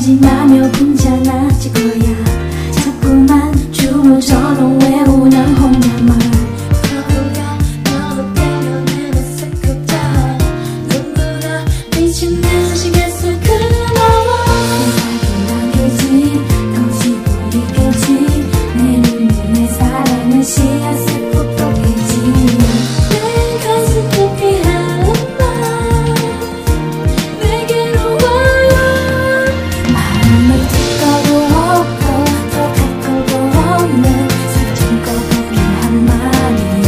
지나며 혼자나질 거야. 자꾸만 주문처럼 외우는 혼잣말. 거울야 너로 때면 내가 슬프다. 눈물아 미친 내 시계수 그나와 생각이 남겠지. 거짓 보이겠지. 내 눈에 사랑은 씨앗을 풋도겠지. 내 가슴 깊이 하는 말 내게로 와요. 마음을 두꺼도 없고 더 가까워도 없는 상처 거북이 한마디.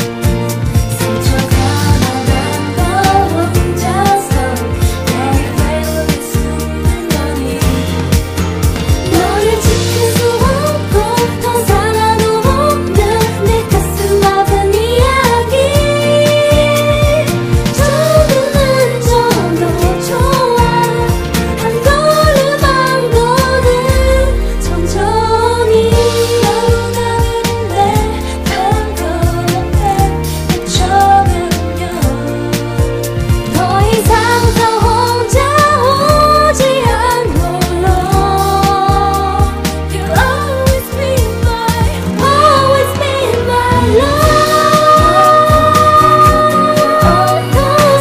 상처가 나난 너 혼자서 내일 외롭게 숨는 거니. 너를 지킬 수 없고 더 사랑도 없는 내 가슴 아픈 이야기. 조금만 져도 좋아. 한 걸음 한 걸음 천천히. 너로 가는데 단 걸음에 헤쳐가면 더 이상 더 혼자 오지 않을로. You'll always be my love. Oh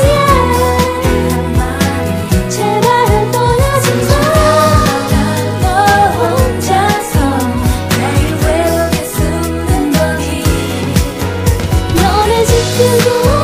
yeah. 제발 떠나지 마. 너 혼자서 내일 외롭게 숨는 거니. 너를 지키고